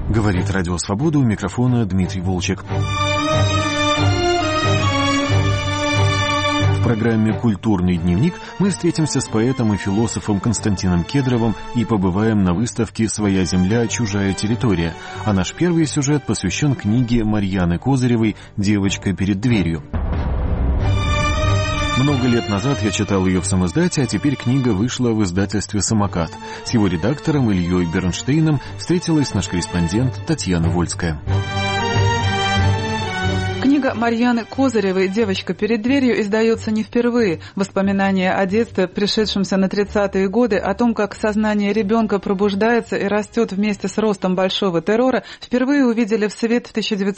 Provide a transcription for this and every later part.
Говорит Радио Свобода, у микрофона Дмитрий Волчек. В программе «Культурный дневник» мы встретимся с поэтом и философом Константином Кедровым и побываем на выставке «Своя земля, чужая территория». А наш первый сюжет посвящен книге Марьяны Козыревой «Девочка перед дверью». Много лет назад я читал ее в самоиздате, а теперь книга вышла в издательстве «Самокат». С его редактором Ильей Бернштейном встретилась наш корреспондент Татьяна Вольская. Книга Марьяны Козыревой «Девочка перед дверью» издается не впервые. Воспоминания о детстве, пришедшемся на 30-е годы, о том, как сознание ребенка пробуждается и растет вместе с ростом большого террора, впервые увидели в свет в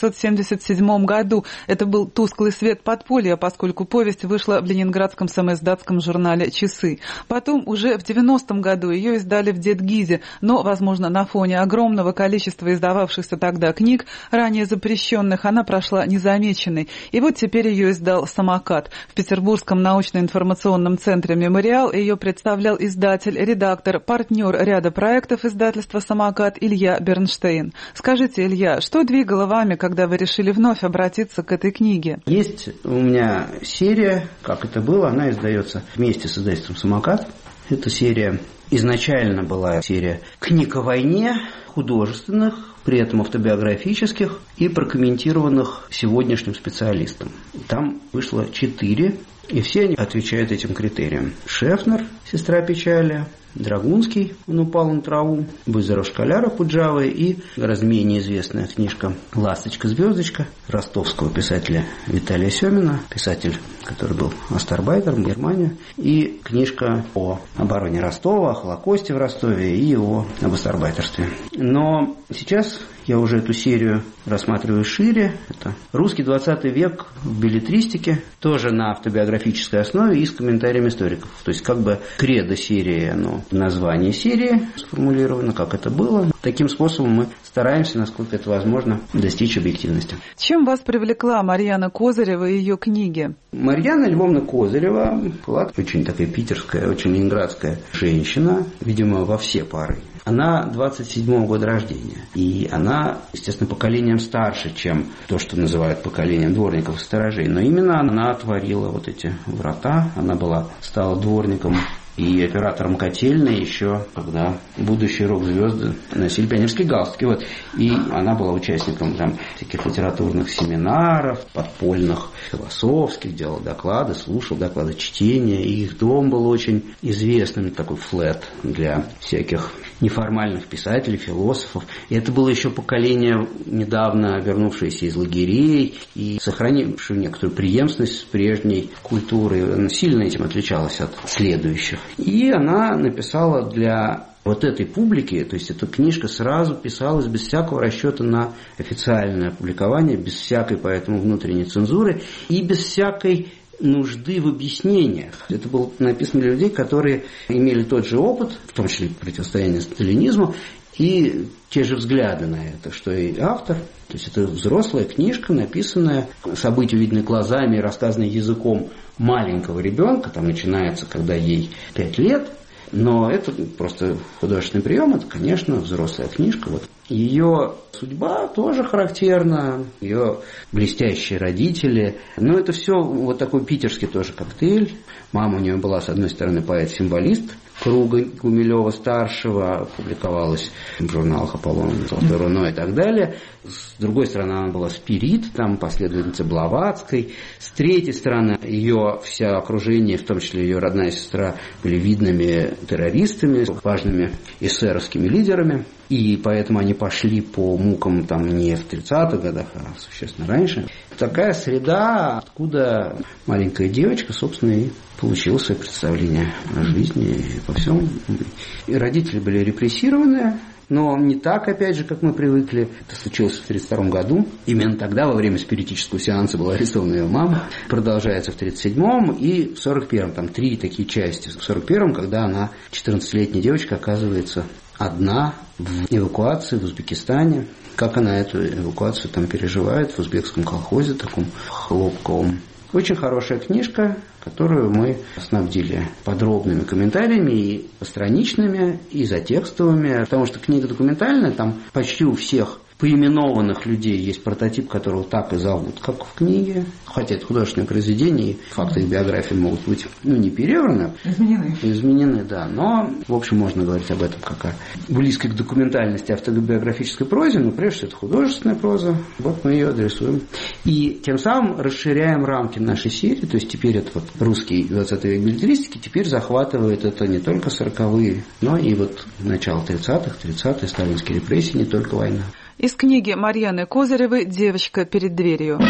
1977 году. Это был тусклый свет подполья, поскольку повесть вышла в ленинградском самоиздатском журнале «Часы». Потом, уже в 90-м году, ее издали в Дед-Гизе, но, возможно, на фоне огромного количества издававшихся тогда книг, ранее запрещенных, она прошла незамеченной. И вот теперь ее издал «Самокат». В Петербургском научно-информационном центре «Мемориал» ее представлял издатель, редактор, партнер ряда проектов издательства «Самокат» Илья Бернштейн. Скажите, Илья, что двигало вами, когда вы решили вновь обратиться к этой книге? Есть у меня серия, как это было, она издается вместе с издательством «Самокат». Эта серия изначально была серия книг о войне, художественных, при этом автобиографических и прокомментированных сегодняшним специалистом. Там вышло 4, и все они отвечают этим критериям. Шефнер, «Сестра печали», Драгунский, «Он упал на траву», Бызаров Школяра Пуджавы и гораздо менее известная книжка «Ласточка-звездочка» ростовского писателя Виталия Семина, писатель, который был астарбайтером в Германии, и книжка о обороне Ростова, о Холокосте в Ростове и об астарбайтерстве. Но сейчас я уже эту серию рассматриваю шире. Это русский 20 век в беллетристике, тоже на автобиографической основе и с комментариями историков. То есть как бы кредо серии, оно в названии серии сформулировано, как это было. Таким способом мы стараемся, насколько это возможно, достичь объективности. Чем вас привлекла Марьяна Козырева и ее книги? Марьяна Львовна Козырева была очень такая питерская, очень ленинградская женщина, видимо, во все поры. Она 27-го года рождения, и она, естественно, поколением старше, чем то, что называют поколением дворников и сторожей, но именно она отворила вот эти врата, она стала дворником и оператором котельной еще, когда будущие рок-звезды носили пионерские галстуки. Вот. И она была участником таких литературных семинаров, подпольных, философских, делала доклады, слушала доклады чтения. И их дом был очень известным, такой флэт для всяких неформальных писателей, философов. И это было еще поколение, недавно вернувшееся из лагерей и сохранившее некоторую преемственность с прежней культурой. Она сильно этим отличалась от следующих. И она написала для вот этой публики, то есть эта книжка сразу писалась без всякого расчета на официальное опубликование, без всякой поэтому внутренней цензуры и без всякой нужды в объяснениях. Это было написано для людей, которые имели тот же опыт, в том числе противостояние сталинизму, и те же взгляды на это, что и автор. То есть это взрослая книжка, написанная, события увиденные глазами и рассказанная языком маленького ребенка, там начинается, когда ей 5 лет, но это просто художественный прием, это, конечно, взрослая книжка. Вот. Ее судьба тоже характерна, ее блестящие родители, но это все вот такой питерский тоже коктейль. Мама у нее была, с одной стороны, поэт-символист круга Гумилева-старшего, публиковалась в журналах «Аполлон», «Золотое руно» и так далее. С другой стороны, она была спирит, там последовательница Блаватской. С третьей стороны, ее все окружение, в том числе ее родная сестра, были видными террористами, важными эсеровскими лидерами. И поэтому они пошли по мукам не в 30-х годах, а существенно раньше. Такая среда, откуда маленькая девочка, собственно, и получила свое представление о жизни и по всем. И родители были репрессированы, но не так, опять же, как мы привыкли. Это случилось в 1932 году. Именно тогда, во время спиритического сеанса, была арестована ее мама. Продолжается в 1937 и в 1941. Там 3 такие части. В 1941, когда она, 14-летняя девочка, оказывается одна в эвакуации в Узбекистане. Как она эту эвакуацию там переживает в узбекском колхозе, таком хлопковом. Очень хорошая книжка, которую мы снабдили подробными комментариями и постраничными, и затекстовыми, потому что книга документальная, там почти у всех поименованных людей есть прототип, которого так и зовут, как в книге. Хотя это художественное произведение, и факты их биографии могут быть не перевраны. Изменены, да. Но, в общем, можно говорить об этом как о близкой к документальности автобиографической прозе, но прежде всего это художественная проза. Вот мы ее адресуем. И тем самым расширяем рамки нашей серии. То есть теперь это вот русский 20 век беллетристики теперь захватывает это не только 40-е, но и вот начало 30-х, 30-е, сталинские репрессии, не только война. Из книги Марьяны Козыревой «Девочка перед дверью».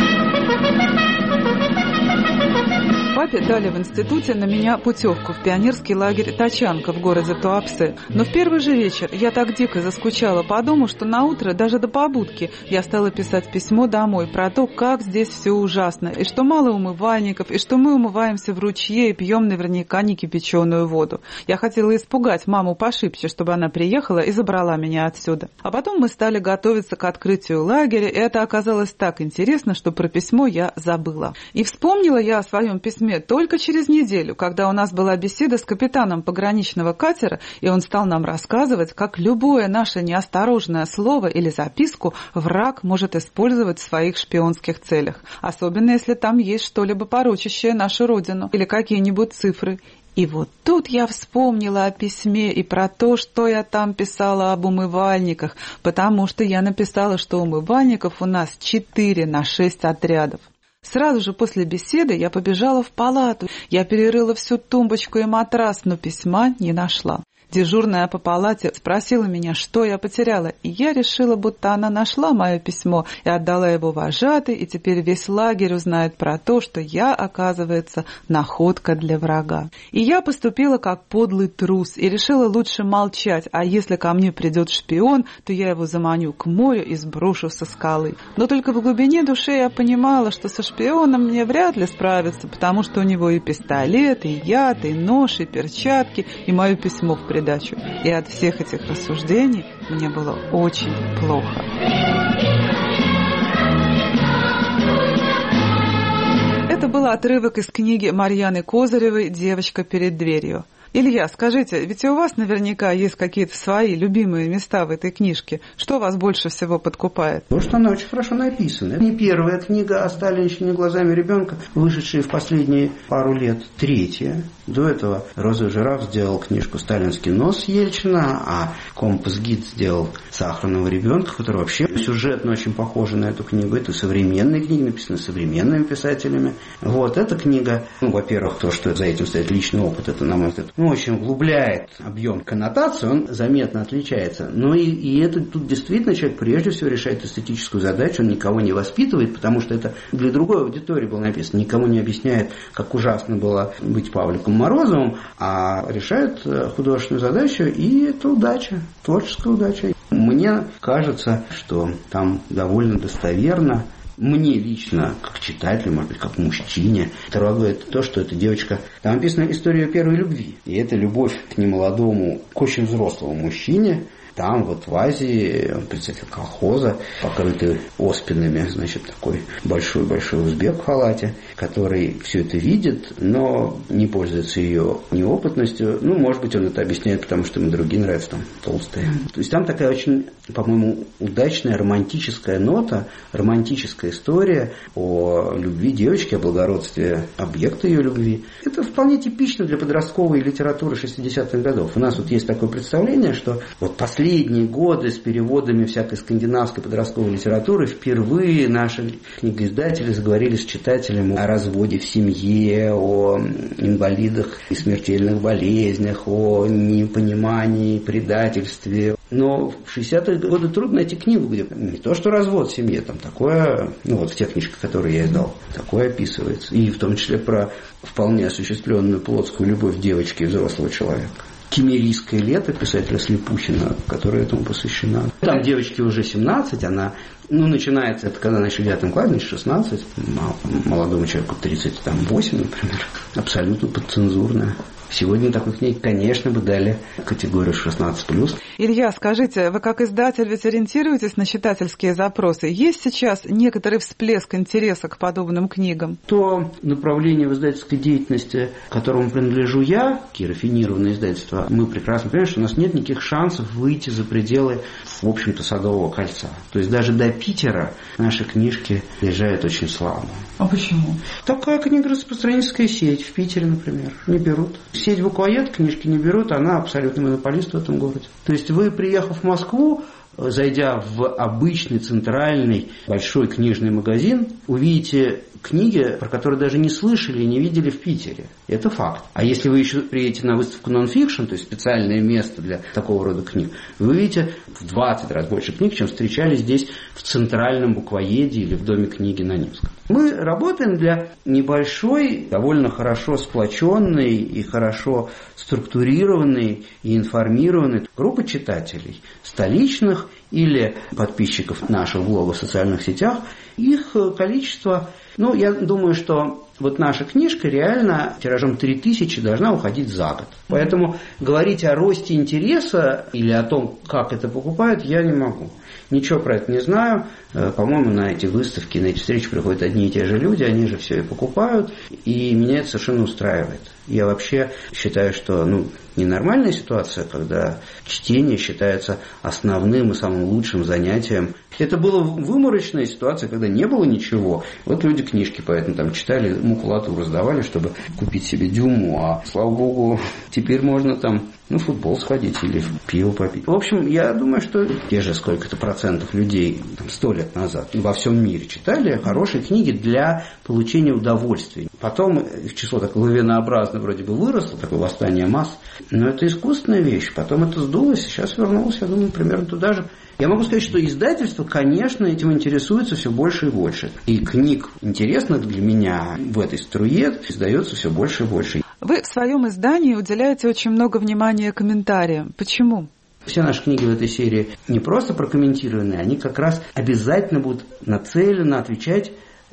Папе дали в институте на меня путевку в пионерский лагерь «Тачанка» в городе Туапсе. Но в первый же вечер я так дико заскучала по дому, что наутро, даже до побудки, я стала писать письмо домой про то, как здесь все ужасно, и что мало умывальников, и что мы умываемся в ручье и пьем наверняка не кипяченую воду. Я хотела испугать маму пошибче, чтобы она приехала и забрала меня отсюда. А потом мы стали готовиться к открытию лагеря, и это оказалось так интересно, что про письмо я забыла. И вспомнила я о своем письме только через неделю, когда у нас была беседа с капитаном пограничного катера, и он стал нам рассказывать, как любое наше неосторожное слово или записку враг может использовать в своих шпионских целях, особенно если там есть что-либо порочащее нашу родину или какие-нибудь цифры. И вот тут я вспомнила о письме и про то, что я там писала об умывальниках, потому что я написала, что умывальников у нас 4 на 6 отрядов. Сразу же после беседы я побежала в палату. Я перерыла всю тумбочку и матрас, но письма не нашла. Дежурная по палате спросила меня, что я потеряла, и я решила, будто она нашла мое письмо и отдала его вожатой, и теперь весь лагерь узнает про то, что я, оказывается, находка для врага. И я поступила как подлый трус и решила лучше молчать, а если ко мне придет шпион, то я его заманю к морю и сброшу со скалы. Но только в глубине души я понимала, что со шпионом мне вряд ли справиться, потому что у него и пистолет, и яд, и нож, и перчатки, и мое письмо в придачу. И от всех этих рассуждений мне было очень плохо. Это был отрывок из книги Марьяны Козыревой «Девочка перед дверью». Илья, скажите, ведь у вас наверняка есть какие-то свои любимые места в этой книжке. Что вас больше всего подкупает? Потому что она очень хорошо написана. Это не первая книга о сталинщине глазами ребенка, вышедшая в последние пару лет. Третья. До этого Роза Жираф сделал книжку «Сталинский нос» Ельчина, а Компас-гид сделал «Сахарного ребенка», который вообще сюжетно очень похожа на эту книгу. Это современные книги, написаны современными писателями. Вот эта книга, во-первых, то, что за этим стоит личный опыт, это, на мой взгляд, очень углубляет объем коннотации, он заметно отличается. Но и это тут действительно человек прежде всего решает эстетическую задачу, он никого не воспитывает, потому что это для другой аудитории было написано, никому не объясняет, как ужасно было быть Павликом Морозовым, а решает художественную задачу, и это удача, творческая удача. Мне кажется, что там довольно достоверно, мне лично, как читателю, может быть, как мужчине, трогает то, что эта девочка... Там написана история первой любви. И это любовь к немолодому, к очень взрослому мужчине. Там вот в Азии он председатель колхоза, покрытый оспинами, значит, такой большой-большой узбек в халате, который все это видит, но не пользуется ее неопытностью. Может быть, он это объясняет, потому что ему другие нравятся, там, толстые. То есть там такая очень, по-моему, удачная романтическая нота, романтическая история о любви девочки, о благородстве объекта ее любви. Это вполне типично для подростковой литературы 60-х годов. У нас вот есть такое представление, что вот последние годы с переводами всякой скандинавской подростковой литературы впервые наши книгоиздатели заговорили с читателем о разводе в семье, о инвалидах и смертельных болезнях, о непонимании, предательстве. Но в 60-е годы трудно найти книгу, где не то, что развод в семье, там такое, в тех книжках, которые я издал, такое описывается. И в том числе про вполне осуществленную плотскую любовь девочки и взрослого человека. «Киммерийское лето» писателя Слепухина, которая этому посвящена. Там девочке уже 17, она, начинается, это когда она еще в 9 классе, 16, молодому человеку 38, например, абсолютно подцензурная. Сегодня такой книге, конечно, бы дали категорию 16+. Илья, скажите, вы как издатель ведь ориентируетесь на читательские запросы? Есть сейчас некоторый всплеск интереса к подобным книгам? То направление в издательской деятельности, которому принадлежу я, рафинированное издательство, мы прекрасно понимаем, что у нас нет никаких шансов выйти за пределы, в общем-то, Садового кольца. То есть даже до Питера наши книжки приезжают очень слабо. А почему? Такая книгораспространительская сеть в Питере, например, не берут. Сеть Буквоед книжки не берут, она абсолютно монополист в этом городе. То есть вы, приехав в Москву, зайдя в обычный центральный большой книжный магазин, увидите книги, про которые даже не слышали и не видели в Питере. Это факт. А если вы еще приедете на выставку нон-фикшн, то есть специальное место для такого рода книг, вы увидите в 20 раз больше книг, чем встречали здесь в центральном Буквоеде или в Доме книги на Невском. Мы работаем для небольшой, довольно хорошо сплоченной и хорошо структурированной и информированной группы читателей, столичных или подписчиков наших блогов в социальных сетях. Их количество, я думаю, что вот наша книжка реально тиражом 3000 должна уходить за год. Поэтому говорить о росте интереса или о том, как это покупают, я не могу. Ничего про это не знаю. По-моему, на эти выставки, на эти встречи приходят одни и те же люди, они же все и покупают, и меня это совершенно устраивает. Я вообще считаю, что ненормальная ситуация, когда чтение считается основным и самым лучшим занятием. Это была выморочная ситуация, когда не было ничего. Вот люди книжки поэтому там читали, макулатуру раздавали, чтобы купить себе Дюму, а, слава богу, теперь можно там в футбол сходить или пиво попить. В общем, я думаю, что те же сколько-то процентов людей 100 лет назад во всем мире читали хорошие книги для получения удовольствия. Потом их число так лавинообразно вроде бы выросло, такое восстание масс, но это искусственная вещь. Потом это сдулось, сейчас вернулось, я думаю, примерно туда же. Я могу сказать, что издательство, конечно, этим интересуется все больше и больше. И книг интересных для меня в этой струе издается все больше и больше. Вы в своем издании уделяете очень много внимания комментариям. Почему? Все наши книги в этой серии не просто прокомментированы, они как раз обязательно будут нацелены отвечать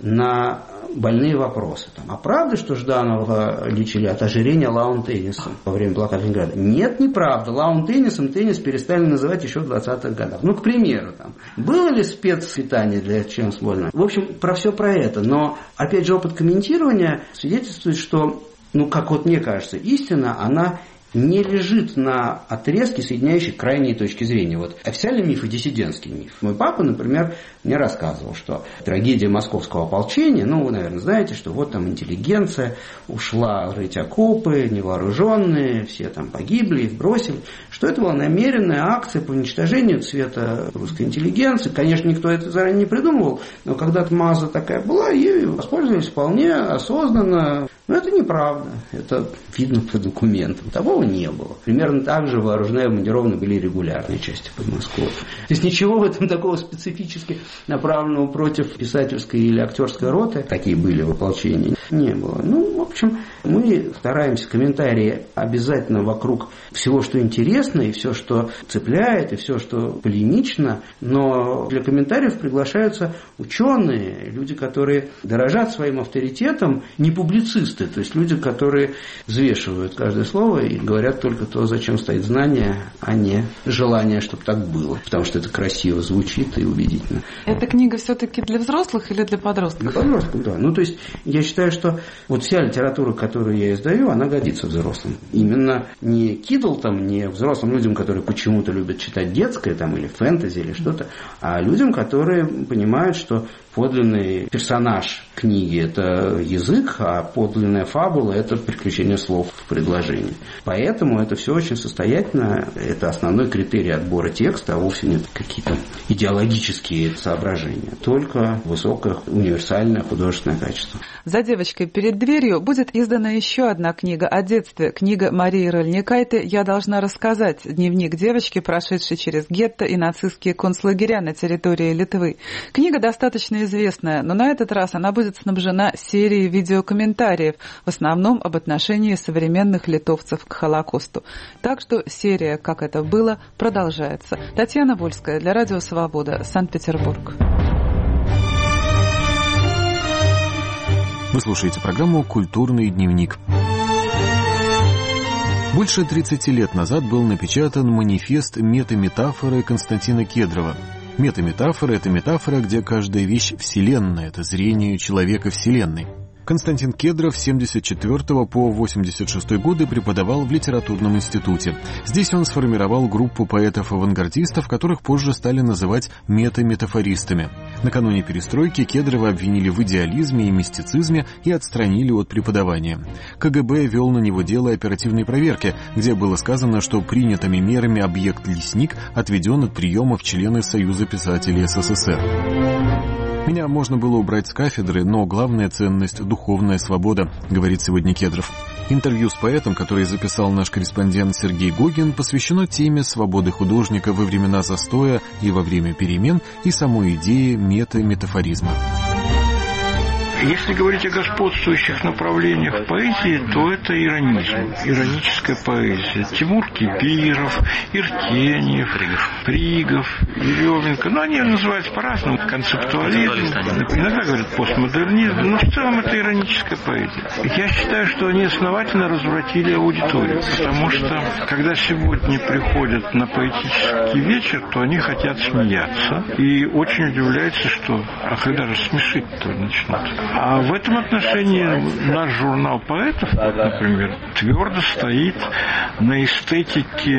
на больные вопросы. А правда, что Жданова лечили от ожирения лаун-теннисом во время блокады Ленинграда? Нет, неправда. Лаун-теннисом теннис перестали называть еще в 20-х годах. К примеру, было ли спецпитание для членов сборной? В общем, про все про это. Но, опять же, опыт комментирования свидетельствует, что, как вот мне кажется, истина, она не лежит на отрезке, соединяющей крайние точки зрения. Вот официальный миф и диссидентский миф. Мой папа, например, мне рассказывал, что трагедия московского ополчения, вы, наверное, знаете, что вот там интеллигенция ушла рыть окопы, невооруженные, все там погибли, их бросили, что это была намеренная акция по уничтожению цвета русской интеллигенции. Конечно, никто это заранее не придумывал, но когда-то маза такая была, ею воспользовались вполне осознанно. Но это неправда, это видно по документам. Того не было. Примерно так же вооружены и обмундированы были регулярные части под Москвой. То есть ничего в этом такого специфически направленного против писательской или актерской роты, такие были в ополчении, не было. В общем, мы стараемся комментарии обязательно вокруг всего, что интересно, и все, что цепляет, и все, что полемично, но для комментариев приглашаются ученые, люди, которые дорожат своим авторитетом, не публицисты, то есть люди, которые взвешивают каждое слово и говорят только то, зачем стоит знание, а не желание, чтобы так было, потому что это красиво звучит и убедительно. Эта книга все-таки для взрослых или для подростков? Для подростков, да. То есть я считаю, что вот вся литература, которую я издаю, она годится взрослым. Именно не Кидл, не взрослым людям, которые почему-то любят читать детское или фэнтези или что-то, а людям, которые понимают, что подлинный персонаж книги – это язык, а подлинная фабула – это приключение слов в предложении. Поэтому это все очень состоятельно. Это основной критерий отбора текста, а вовсе не какие-то идеологические соображения. Только высокое универсальное художественное качество. «За девочкой перед дверью» будет издана еще одна книга о детстве. Книга Марии Рыльникайте «Я должна рассказать». Дневник девочки, прошедшей через гетто и нацистские концлагеря на территории Литвы. Книга достаточно известная, но на этот раз она будет снабжена серией видеокомментариев, в основном об отношении современных литовцев к Холокосту. Так что серия «Как это было» продолжается. Татьяна Вольская для Радио Свобода, Санкт-Петербург. Вы слушаете программу «Культурный дневник». Больше 30 лет назад был напечатан манифест метаметафоры Константина Кедрова. Метаметафора — это метафора, где каждая вещь вселенная, это зрение человека вселенной. Константин Кедров с 74 по 86 годы преподавал в литературном институте. Здесь он сформировал группу поэтов-авангардистов, которых позже стали называть метаметафористами. Накануне перестройки Кедрова обвинили в идеализме и мистицизме и отстранили от преподавания. КГБ вел на него дело оперативной проверки, где было сказано, что принятыми мерами объект «Лесник» отведен от приема в члены Союза писателей СССР. «Меня можно было убрать с кафедры, но главная ценность — духовная свобода», — говорит сегодня Кедров. Интервью с поэтом, который записал наш корреспондент Сергей Гогин, посвящено теме свободы художника во времена застоя и во время перемен и самой идее метаметафоризма. Если говорить о господствующих направлениях поэзии, то это иронизм, ироническая поэзия. Тимур Кибиров, Иртеньев, Пригов, Еременко. Ну, они называются по-разному. Концептуализм, иногда говорят постмодернизм, но в целом это ироническая поэзия. Я считаю, что они основательно развратили аудиторию, потому что, когда сегодня приходят на поэтический вечер, то они хотят смеяться и очень удивляются, что а когда же смешить-то начнут. А в этом отношении наш журнал поэтов, например, твердо стоит на эстетике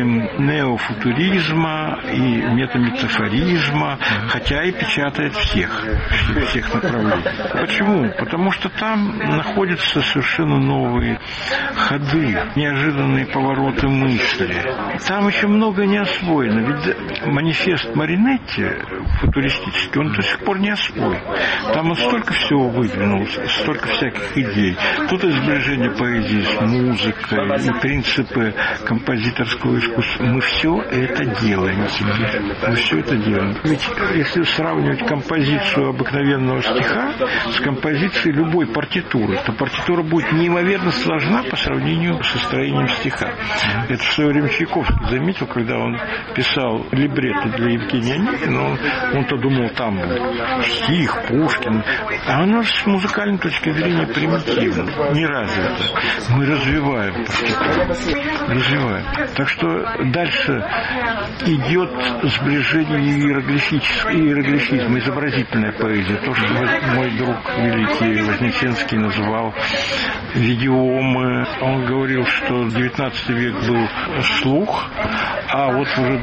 неофутуризма и метаметафоризма, хотя и печатает всех направлений. Почему? Потому что там находятся совершенно новые ходы, неожиданные повороты мысли. Там еще много не освоено. Ведь манифест Маринетти футуристический, он до сих пор не освоен. Там он столько всего выдвинул, столько всяких идей. Тут и сближение поэзии с музыкой, и принципы композиторского искусства. Мы все это делаем теперь. Мы все это делаем. Ведь если сравнивать композицию обыкновенного стиха с композицией любой партитуры, то партитура будет неимоверно сложна по сравнению со строением стиха. Это в свое время Чайковский заметил, когда он писал либретто для Евгения Онегина, он-то думал, там стих, Пушкин, а оно с музыкальной точки зрения примитивно, не развито. Мы развиваем партитуру. Развиваем. Так что дальше идет сближение иероглифизма, изобразительная поэзия. То, что мой друг великий Вознесенский называл видеомы. Он говорил, что 19 век был слух, а вот уже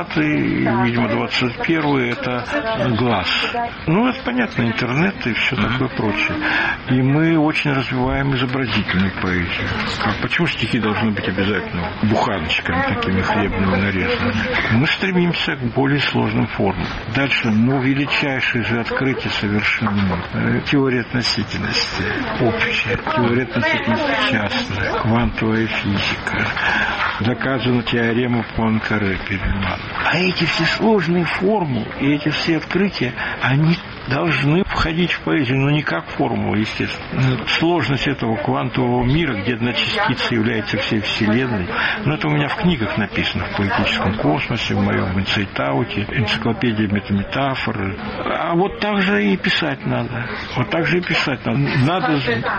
20-й, видимо, 21-й это глаз. Ну, это понятно, интернет и все такое прочее. И мы очень развиваем изобразительную поэзию. А почему стихи должны быть обязательно буханочками такими хлебными нарезанными? Мы стремимся к более сложным формам. Дальше, величайшее же открытие совершено. Теория относительности общая, теория относительности частная, квантовая физика. Доказана теорема Пуанкаре Перельмана. А эти все сложные формулы и эти все открытия, они должны входить в поэзию, но не как формула, естественно. Сложность этого квантового мира, где одна частица является всей Вселенной, это у меня в книгах написано, в «Поэтическом космосе», в моем «Инсайтауте», энциклопедия метаметафоры. А вот так же и писать надо. Вот так же и писать надо. Надо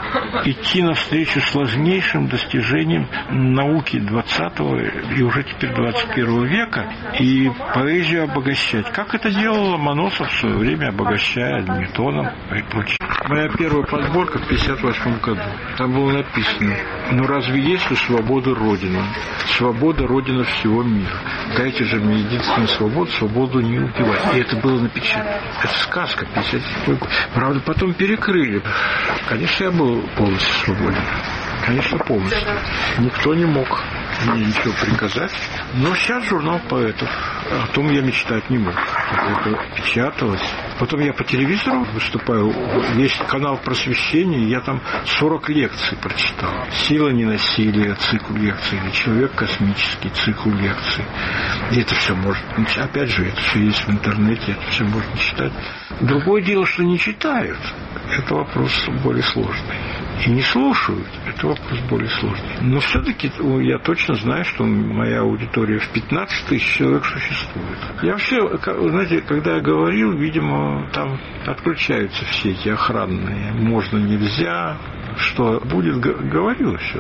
идти навстречу сложнейшим достижениям науки 20-го и уже теперь 21 века и поэзию обогащать. Как это делал Ломоносов в свое время, обогащая Ньютоном и прочее. Моя первая подборка в 1958 году. Там было написано: разве есть ли свобода Родины? Свобода Родина всего мира. Дайте же мне единственную свободу, свободу не убивать. И это было напечатано. Это сказка, 57 год. Правда, потом перекрыли. Конечно, я был полностью свободен. Конечно, полностью. Никто не мог мне ничего приказать. Но сейчас журнал поэтов. О том я мечтать не мог. Это печаталось. Потом я по телевизору выступаю. Есть канал просвещения. Я там 40 лекций прочитал. «Сила ненасилия», цикл лекций. Или «Человек космический», цикл лекций. И это все можно. Опять же, это все есть в интернете. Это все можно читать. Другое дело, что не читают. Это вопрос более сложный. И не слушают. Это вопрос более сложный. Но все-таки я точно знаю, что моя аудитория в 15 тысяч человек существует. Я вообще, знаете, когда я говорил, видимо, там отключаются все эти охранные. Можно, нельзя. Что будет, говорил все.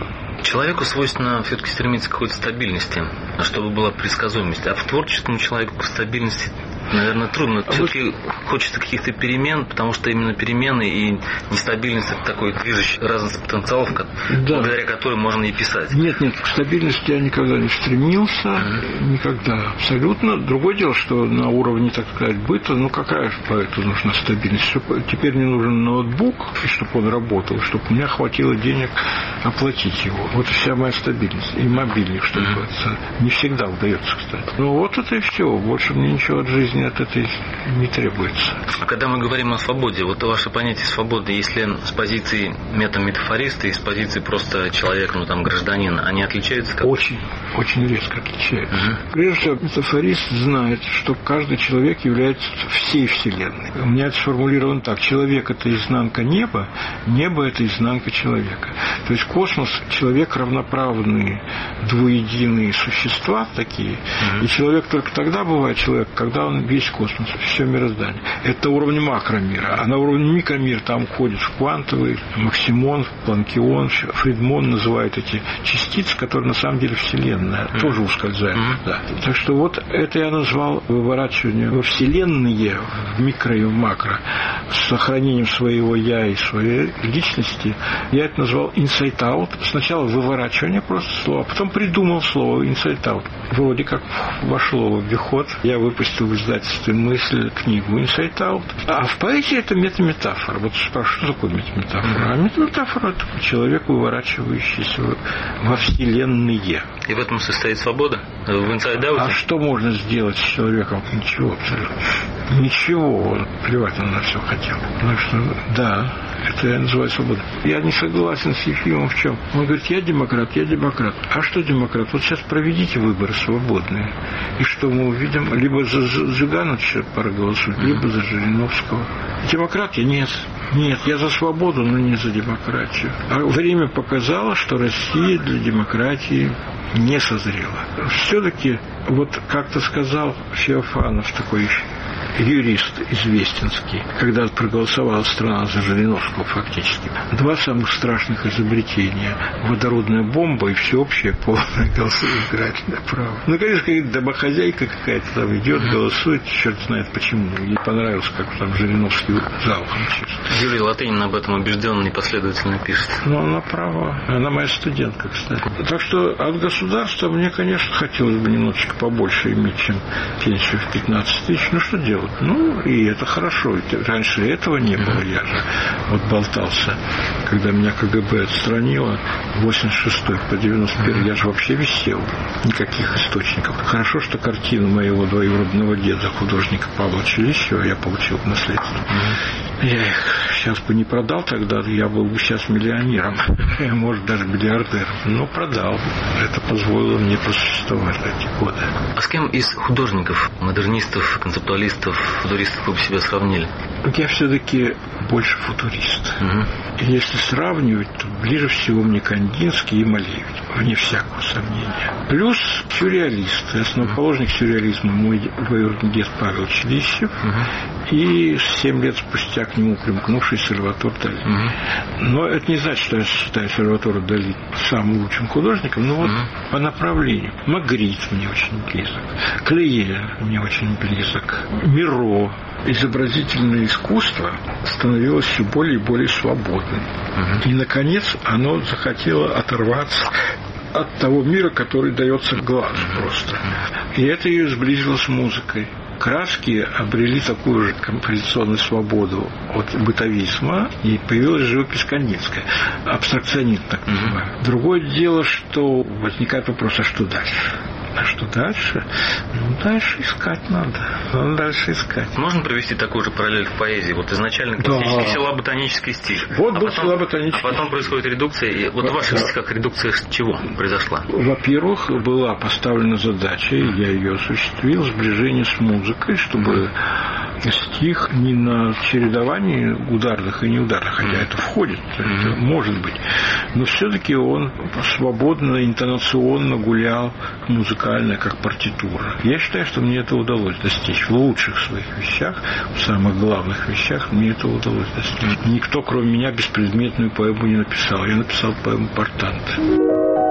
Человеку свойственно все-таки стремиться к какой-то стабильности, чтобы была предсказуемость. А в творческом человеку к стабильности, наверное, трудно. Все-таки хочется каких-то перемен, потому что именно перемены и нестабильность — это такой движущий разность потенциалов, благодаря которым можно и писать. Нет, к стабильности я никогда не стремился, никогда, абсолютно. Другое дело, что на уровне, так сказать, быта, какая же поэту нужна стабильность? Теперь мне нужен ноутбук, и чтобы он работал, чтобы у меня хватило денег оплатить его. Вот вся моя стабильность. И мобильник, что называется. Не всегда удается, кстати. Вот это и все. Больше мне ничего от жизни от этой не требуется. А когда мы говорим о свободе, вот ваше понятие свободы, если с позиции метаметафориста и с позиции просто человека, гражданина, они отличаются? Очень, очень резко отличаются. Прежде всего, метафорист знает, что каждый человек является всей Вселенной. У меня это сформулировано так. Человек — это изнанка неба, небо — это изнанка человека. То есть космос, человек — равноправные, двуединые существа такие. И человек только тогда бывает человек, когда он весь космос, все мироздание. Это уровень макромира. А на уровне микромира там входит в квантовый, Максимон, Планкион, Фридман называют эти частицы, которые на самом деле Вселенная, тоже ускользают. Да. Так что вот это я назвал выворачивание во Вселенные, в микро и в макро, с сохранением своего я и своей личности. Я это назвал insight out. Сначала выворачивание просто слова, а потом придумал слово insight out. Вроде как вошло в обиход. Я выпустил в издательстве «Мысль» книгу insight out. А в поэзии это метаметафора. Вот спрашиваю, что такое метаметафора? А метаметафора — это человек, выворачивающийся во Вселенные. И в этом состоит свобода? В инсайд-ауте? А что можно сделать с человеком? Ничего абсолютно. Ничего. Он плевать на все хотел. Так что, да, это я называю свободой. Я не согласен с Ефимом в чем? Он говорит, я демократ. А что демократ? Вот сейчас проведите выборы свободные. И что мы увидим? Либо за Жигановича проголосуют, либо за Жириновского. Демократ я? Нет. Нет, я за свободу, но не за демократию. А время показало, что Россия для демократии не созрела. Все-таки, вот как-то сказал Феофанов, такой юрист известенский, когда проголосовала страна за Жириновского фактически. Два самых страшных изобретения – водородная бомба и всеобщее полное избирательное право. Конечно, какая-то домохозяйка какая-то там идет, голосует, черт знает почему. Ей понравилось, как там Жириновский зал. Юрий Латынин об этом убежденно непоследовательно пишет. Она права. Она моя студентка, кстати. Так что от государства мне, конечно, хотелось бы немножечко побольше иметь, чем пенсию в 15 тысяч. Что делать? И это хорошо. Раньше этого не было. Я же болтался. Когда меня КГБ отстранило, 86 по 91 я же вообще висел. Никаких источников. Хорошо, что картину моего двоюродного деда, художника Павла Челищева, я получил в наследство. Я их сейчас бы не продал тогда, я был бы сейчас миллионером. Может, даже миллиардером. Но продал. Это позволило мне просуществовать эти годы. А с кем из художников, модернистов, концептуалистов, футуристов вы бы себя сравнили? Я все-таки больше футурист. И если сравнивать, то ближе всего мне Кандинский и Малевич, вне всякого сомнения. Плюс сюрреалист. Основоположник сюрреализма мой двоюродный дед Павел Челищев. И 7 лет спустя к нему примкнувший Сальватор Дали. Но это не значит, что я считаю Сальватора Дали самым лучшим художником, но по направлению. Магрит мне очень близок. Клее мне очень близок. Миро. Изобразительное искусство становилось все более и более свободным. И, наконец, оно захотело оторваться от того мира, который дается глазу просто. И это ее сблизило с музыкой. Краски обрели такую же композиционную свободу от бытовизма, и появилась живопись кандинская, абстракционизм так называемый. Другое дело, что возникает вопрос, а что дальше? А что дальше? Дальше искать надо. Дальше искать. Можно провести такую же параллель в поэзии? Вот изначально классический села-ботанический стиль. Вот был села-ботанический. А потом происходит редукция. И вот в ваших стихах редукция чего произошла? Во-первых, была поставлена задача, и я ее осуществил, сближение с музыкой, чтобы стих не на чередовании ударных и неударных, хотя это входит, это может быть, но все-таки он свободно, интонационно гулял музыкально, как партитура. Я считаю, что мне это удалось достичь в лучших своих вещах, в самых главных вещах мне это удалось достичь. Никто, кроме меня, беспредметную поэму не написал. Я написал поэму «Портант».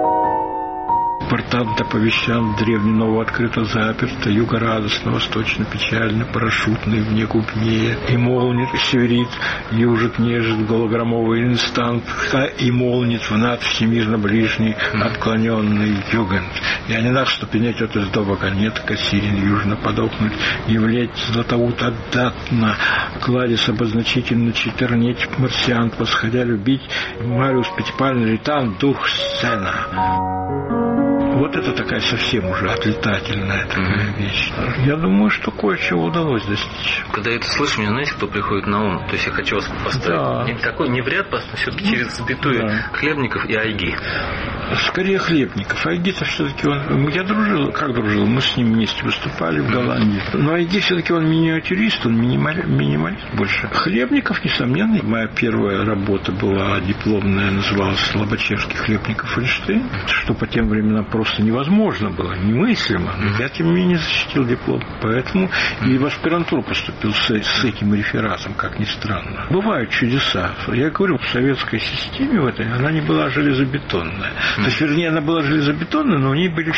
Портал оповещал, древний новооткрыто заперто, юго радостно, восточно печально, парашютный вне купнее, и молнит, северит, южит, нежит, голограммовый инстант, и молнит в над всемирно ближний, отклоненный югент. Я не нах, что пенеть от издоба конетка, сирен южно подохнуть, являть златоут отдатно, кладезь обозначительно четвернеть марсиан, восходя любить, Мариус Пятипальный ритан, дух сцена. Вот это такая совсем уже отлетательная такая вещь. Я думаю, что кое-чего удалось достичь. Когда я это слышу, мне знаете, кто приходит на ум? То есть я хочу вас поставить. Да. Не в ряд поставить, все-таки через запятую Хлебников и Айги. Скорее Хлебников. Айги-то все-таки он... Я дружил, как дружил? Мы с ним вместе выступали в Голландии. Но Айги все-таки он миниатюрист, он минималист больше. Хлебников, несомненно. Моя первая работа была дипломная, называлась «Лобачевский, Хлебников, Эйнштейн», что по тем временам просто невозможно было, немыслимо. Я, тем не менее, защитил диплом. Поэтому и в аспирантуру поступил с этим рефератом, как ни странно. Бывают чудеса. Я говорю, в советской системе в этой она не была железобетонная. То есть, вернее, она была железобетонная, но у нее были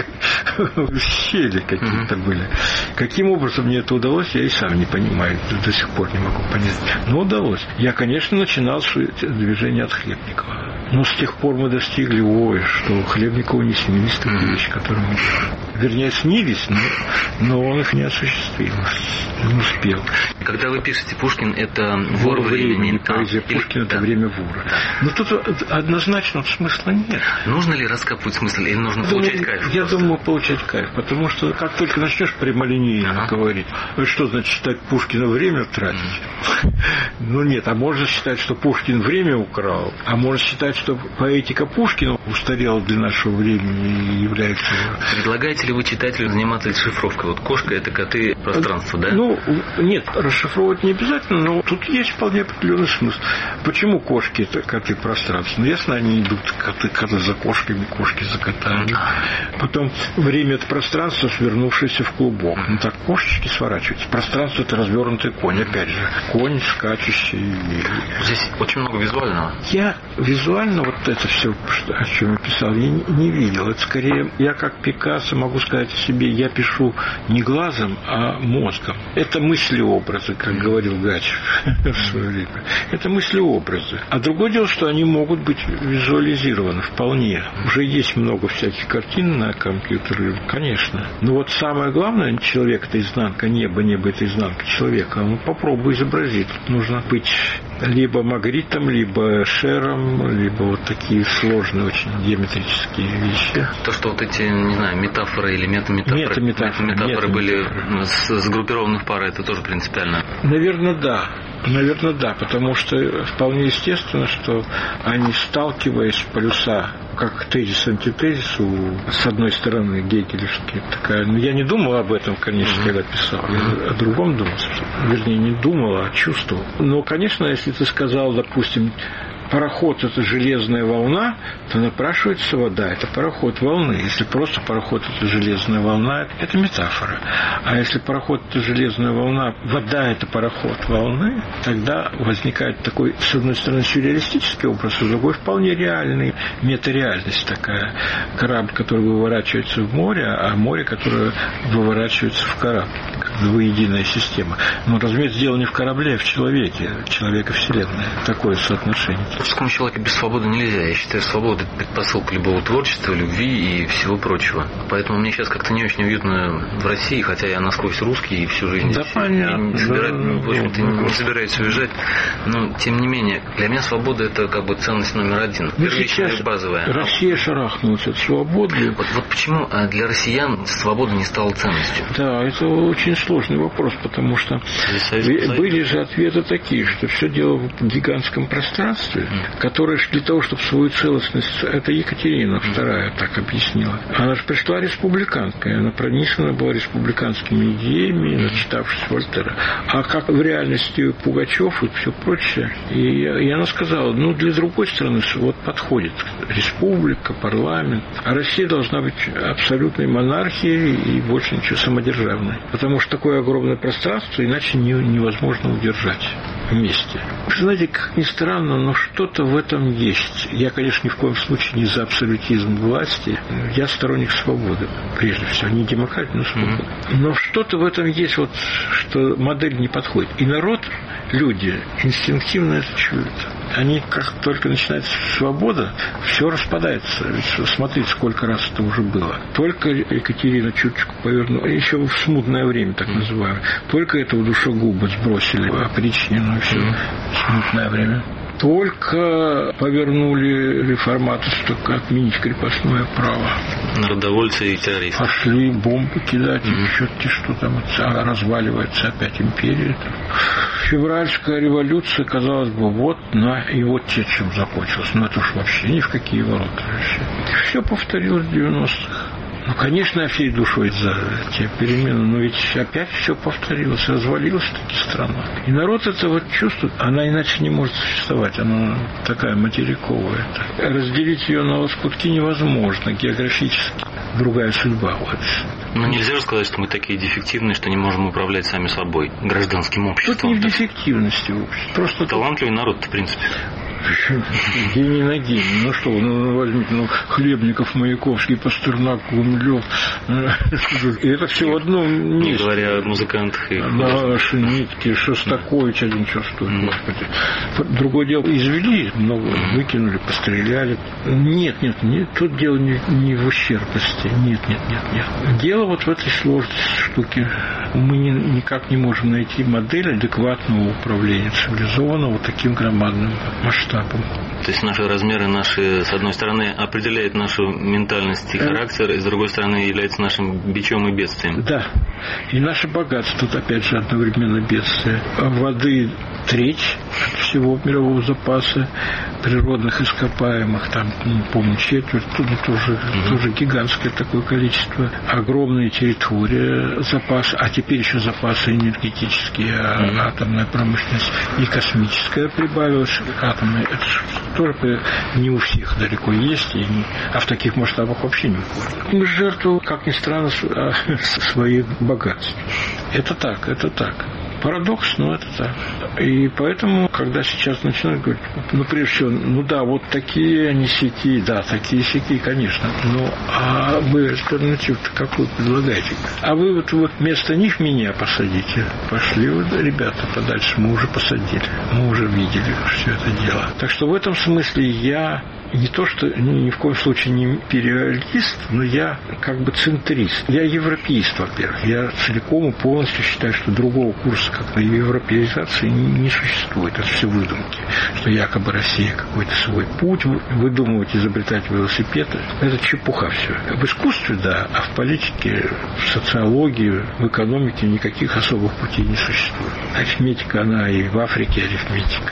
щели какие-то были. Каким образом мне это удалось, я и сам не понимаю. До сих пор не могу понять. Но удалось. Я, конечно, начинал движение от Хлебникова. Но с тех пор мы достигли, что Хлебникову не снились такие вещи, которые мы делаем. Вернее, снились, но он их не осуществил, не успел. Когда вы пишете «Пушкин» — это вор времени. Поэзия Пушкина — это время вора. Но тут однозначно смысла нет. Нужно ли раскапывать смысл или нужно получать кайф? Я думаю, получать кайф. Потому что как только начнешь прямолинейно говорить, что значит считать Пушкина время тратить? Ну нет, а можно считать, что Пушкин время украл, а можно считать, что поэтика Пушкина устарела для нашего времени и является... Предлагаете ли вы читателю заниматься расшифровкой? Вот кошка — это коты пространства, да? Ну, нет, расшифровывать не обязательно, но тут есть вполне определенный смысл. Почему кошки — это коты пространства? Ну, ясно, они идут коты за кошками, кошки за котами. Потом время — это пространство, свернувшееся в клубок. Ну, так кошечки сворачиваются. Пространство — это развернутый конь, опять же. Конь, скачущий. Здесь очень много визуального. Я визуально вот это все, о чем я писал, я не видел. Это скорее, я как Пикассо могу сказать о себе, я пишу не глазом, а мозгом. Это мысли-образы, как говорил Гачев в свое время. Это мысли-образы. А другое дело, что они могут быть визуализированы вполне. Уже есть много всяких картин на компьютере, конечно. Но вот самое главное, человек — это изнанка неба, небо — это изнанка человека. Ну, попробуй изобразить. Нужно быть либо Магритом, либо Шером, либо вот такие сложные, очень геометрические вещи. То, что вот эти, не знаю, метафоры или метаметафоры были сгруппированы в пары, это тоже принципиально? Наверное, да, потому что вполне естественно, что они, сталкиваясь, полюса, как тезис-антитезис, с одной стороны гегелевский такая. Но я не думал об этом, конечно, когда писал. Я о другом думал. Вернее, не думал, а чувствовал. Но, конечно, если ты сказал, допустим, пароход — это железная волна, то напрашивается вода. Это пароход волны. Если просто пароход — это железная волна, это метафора. А если пароход — это железная волна, вода — это пароход волны, тогда возникает такой, с одной стороны, сюрреалистический образ, с другой вполне реальный, метареальность такая. Корабль, который выворачивается в море, а море, которое выворачивается в корабль. Как двуединая система. Но, разумеется, дело не в корабле, а в человеке. Человек и Вселенная. Такое соотношение. Творческому человеку без свободы нельзя. Я считаю, свобода — это предпосылка любого творчества, любви и всего прочего. Поэтому мне сейчас как-то не очень уютно в России, хотя я насквозь русский и всю жизнь да, понятно. Не собираюсь уезжать. Но, тем не менее, для меня свобода — это как бы ценность номер один. Первичная и базовая. Россия шарахнулась от свободы. Вот почему для россиян свобода не стала ценностью? Да, это очень сложный вопрос, потому что были же ответы такие, что все дело в гигантском пространстве, которое для того, чтобы свою целостность, это Екатерина II так объяснила. Она же пришла республиканкой, она пронизана была республиканскими идеями, начитавшись Вольтера. А как в реальности Пугачев и все прочее. И она сказала, для другой страны вот подходит республика, парламент. А Россия должна быть абсолютной монархией и больше ничего, самодержавной. Потому что такое огромное пространство, иначе невозможно удержать вместе. Знаете, как ни странно, но что-то в этом есть. Я, конечно, ни в коем случае не за абсолютизм власти. Я сторонник свободы, прежде всего. Не демократии, но свободы. Но что-то в этом есть, вот, что модель не подходит. И народ, люди, инстинктивно это чуют. Они, как только начинается свобода, все распадается. Ведь смотрите, сколько раз это уже было. Только Екатерина чуточку повернула, еще в смутное время, так называемое. Только этого душегуба сбросили, опричнину, все, смутное время. Только повернули реформаторство, отменить крепостное право. Народовольцы и террористы. Пошли бомбы кидать, черти что там, разваливается опять империя. Февральская революция, казалось бы, вот, и вот те, чем закончилась. Но это уж вообще ни в какие ворота. Все повторилось в 90-х. Ну, конечно, всей душой за те перемены, но ведь опять все повторилось, развалилась таки страна. И народ это вот чувствует, она иначе не может существовать, она такая материковая. Разделить ее на лоскутки невозможно географически. Другая судьба. Вот. Но нельзя же сказать, что мы такие дефективные, что не можем управлять сами собой, гражданским обществом. Тут не в дефективности общества. Просто талантливый народ, в принципе. Гений на гений. Ну что, возьмите, Хлебников, Маяковский, Пастернак, Гумилев. И это все в одном месте. Не говоря о музыкантах и наши нитки, Шостакович один что стоит, господи. Другое дело, извели, много выкинули, постреляли. Нет, тут дело не в ущербности. Нет. Дело вот в этой сложности штуки. Мы никак не можем найти модель адекватного управления цивилизованного таким громадным масштабом. То есть наши размеры, с одной стороны, определяют нашу ментальность и характер, и с другой стороны, являются нашим бичом и бедствием. Да. И наше богатство тут, опять же, одновременно бедствие. Воды треть от всего мирового запаса, природных ископаемых, там, не помню, четверть, тут тоже гигантское такое количество. Огромная территория запаса, а теперь еще запасы энергетические, атомная промышленность и космическая прибавилась. Атомная, это тоже не у всех далеко есть, а в таких масштабах вообще не уходит. Мы жертвуем, как ни странно, своих богатств. Это так. Парадокс, но это так. И поэтому, когда сейчас начинают говорить, прежде всего, вот такие они сети, такие сети, конечно. А вы альтернативу-то какую предлагаете? А вы вот вместо них меня посадите. Пошли ребята подальше, мы уже посадили. Мы уже видели все это дело. Так что в этом смысле я не то, что ни в коем случае не империалист, но я как бы центрист. Я европеист, во-первых. Я целиком и полностью считаю, что другого курса, как на европеизации, не существует. Это все выдумки. Что якобы Россия какой-то свой путь выдумывать, изобретать велосипеды. Это чепуха все. В искусстве, да, а в политике, в социологии, в экономике никаких особых путей не существует. Арифметика, она и в Африке арифметика.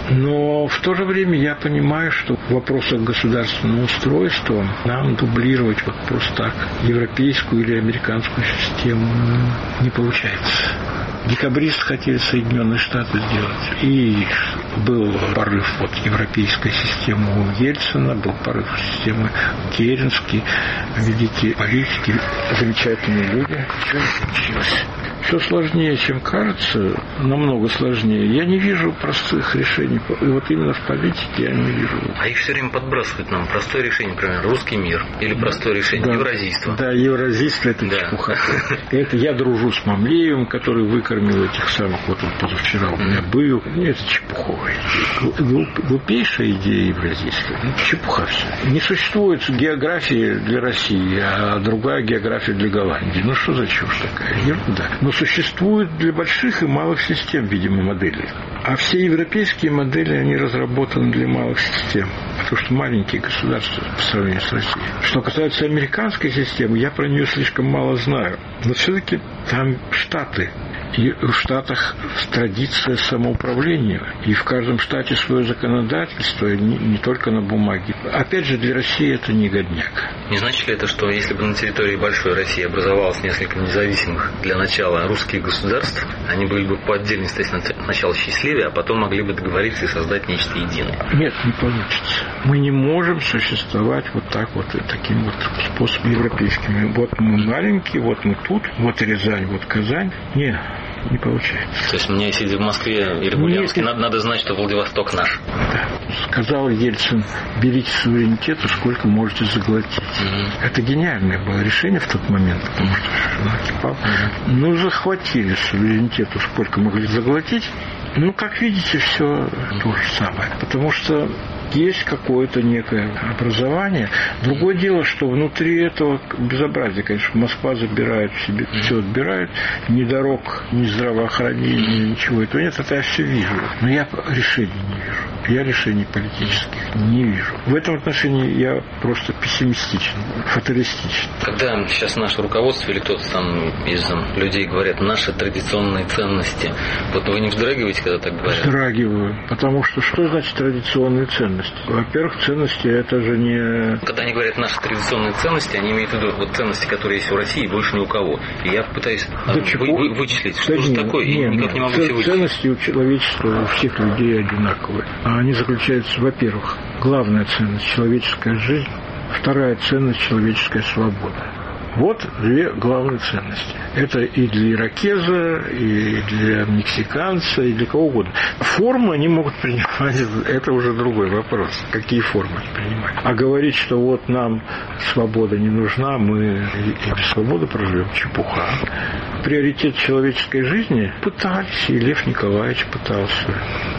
Но в то же время я понимаю, что в вопросах государственного устройства нам дублировать вот просто так европейскую или американскую систему не получается. Декабристы хотели Соединенные Штаты сделать. И был порыв европейской системы у Ельцина, был порыв системы Керенский, великие политики, замечательные люди. Ничего не получилось. Все сложнее, чем кажется, намного сложнее. Я не вижу простых решений. И вот именно в политике я не вижу. А их все время подбрасывают нам. Простое решение, например, русский мир. Или простое решение, евразийство. Да, евразийство – это чепуха. Это я дружу с Мамлеевым, который выкормил этих самых, вот он позавчера у меня был. Это чепуховая идея. Глупейшая идея евразийства. Чепуха все. Не существует географии для России, а другая география для Голландии. Что за чушь такая? Ерунда. Но существует для больших и малых систем, видимо, моделей. А все европейские модели, они разработаны для малых систем. Потому что маленькие государства по сравнению с Россией. Что касается американской системы, я про нее слишком мало знаю. Но все-таки там Штаты. И в Штатах традиция самоуправления. И в каждом штате свое законодательство, не только на бумаге. Опять же, для России это не годняк. Не значит ли это, что если бы на территории большой России образовалось несколько независимых для начала русских государств, они были бы по отдельности сначала счастливее, а потом могли бы договориться и создать нечто единое? Нет, не получится. Мы не можем существовать вот так вот, таким вот способом европейским. Вот мы маленькие, вот мы тут, вот Рязань, вот Казань. Не получается. То есть мне, сидя в Москве или в Ульяновске, надо знать, что Владивосток наш. Да. Сказал Ельцин, берите суверенитет, сколько можете заглотить. Это гениальное было решение в тот момент, потому что захватили суверенитету, сколько могли заглотить. Как видите, все то же самое. Потому что есть какое-то некое образование. Другое дело, что внутри этого безобразия, конечно, Москва забирает себе, все отбирает, ни дорог, ни здравоохранения, ничего этого нет, это я все вижу. Но я решений не вижу. Я решений политических не вижу. В этом отношении я просто пессимистичен, фаталистичен. Когда сейчас наше руководство или кто-то там из людей говорят «наши традиционные ценности», вот вы не вздрагиваете, когда так говорят? Вздрагиваю, потому что значит традиционные ценности? Во-первых, ценности это же не... Когда они говорят «наши традиционные ценности», они имеют в виду вот ценности, которые есть у России, и больше ни у кого. И я пытаюсь вычислить, что же такое, и никак не могу себе вычислить. Ценности у человечества, у всех людей одинаковые. Они заключаются, во-первых, главная ценность – человеческая жизнь, вторая ценность – человеческая свобода. Вот две главные ценности. Это и для иракеза, и для мексиканца, и для кого угодно. Формы они могут принимать, это уже другой вопрос. Какие формы они принимают. А говорить, что вот нам свобода не нужна, мы и без свободы проживем, чепуха. Приоритет человеческой жизни пытались, и Лев Николаевич пытался,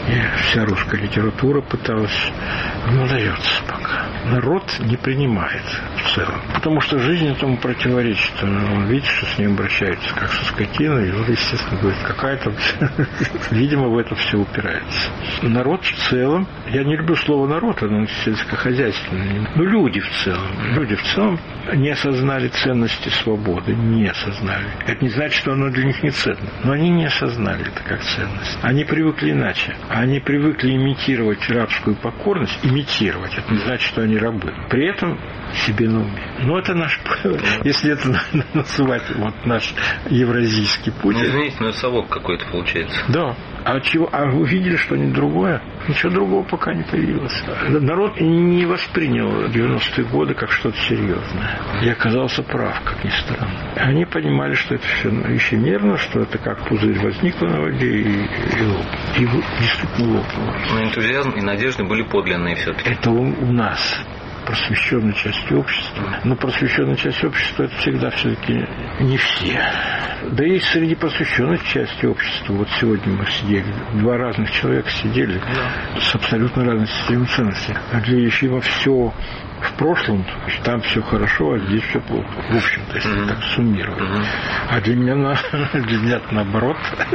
и вся русская литература пыталась. Не удается пока. Народ не принимает в целом. Потому что жизнь этому противоположна. Говорит, что он видит, что с ним обращаются как со скотиной, и он, естественно, говорит, какая там... Видимо, в это все упирается. Народ в целом, я не люблю слово народ, оно сельскохозяйственное, но люди в целом не осознали ценности свободы, не осознали. Это не значит, что оно для них не ценно, но они не осознали это как ценность. Они привыкли иначе. Они привыкли имитировать рабскую покорность, это не значит, что они рабы. При этом себе на уме. Но это наш... Если это называть наш евразийский путь. Извините, но это совок какой-то получается. Да. А вы видели что-нибудь другое? Ничего другого пока не появилось. Народ не воспринял 90-е годы как что-то серьезное. И оказался прав, как ни странно. Они понимали, что это все эфемерно, что это как пузырь возникло на воде и лопнуло. И действительно лопнуло. Но энтузиазм и надежды были подлинные все-таки. Это у нас. Просвещенной части общества. Но просвещенная часть общества это всегда все-таки не все. Да и среди просвещенной части общества, вот сегодня мы сидели, два разных человека сидели с абсолютно разной системой ценностей. А для Ефима все в прошлом, там все хорошо, а здесь все плохо. В общем-то, если так суммировать. А для меня наоборот.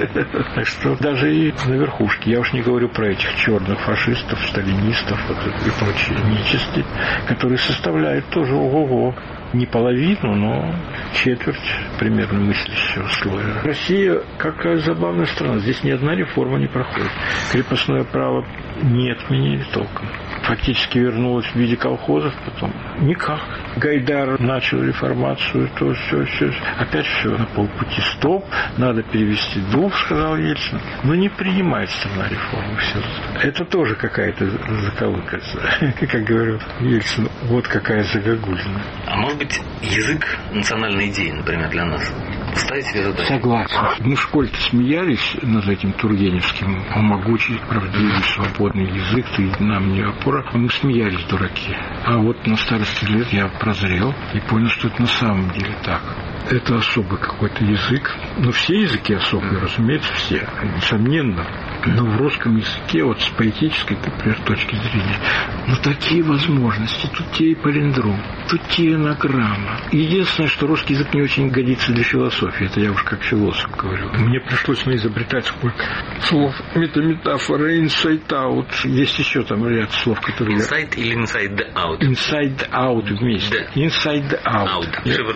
Так что даже и на верхушке. Я уж не говорю про этих черных фашистов, сталинистов и прочие нечисти, которые составляют тоже ого-го. Не половину, но четверть примерно мыслящего слоя. Россия какая забавная страна. Здесь ни одна реформа не проходит. Крепостное право не отменили толком. Фактически вернулось в виде колхозов потом. Никак. Гайдар начал реформацию, то все. Опять все на полпути. Стоп, надо перевести дух, сказал Ельцин. Но не принимает страна реформы. Все. Это тоже какая-то заколыка. Как говорил Ельцин, вот какая загогулина. А может быть, язык национальной идеи, например, для нас? Ставите себе задачу? Согласен. Мы в школе-то смеялись над этим Тургеневским. Могучий, правдивый, свободный язык, ты нам не опора. Мы смеялись, дураки. А вот на старости лет я прозрел и понял, что это на самом деле так. Это особый какой-то язык. Но все языки особые, разумеется, все. Несомненно. Но в русском языке, вот с поэтической, например, точки зрения, такие возможности. Тут тебе и палиндром, тут тебе анаграмма. Единственное, что русский язык не очень годится для философии. Это я уж как философ говорю. Мне пришлось изобретать сколько слов. Метафора, inside out. Есть еще там ряд слов, которые... Inside или inside out? Inside out вместе. Да. Inside out.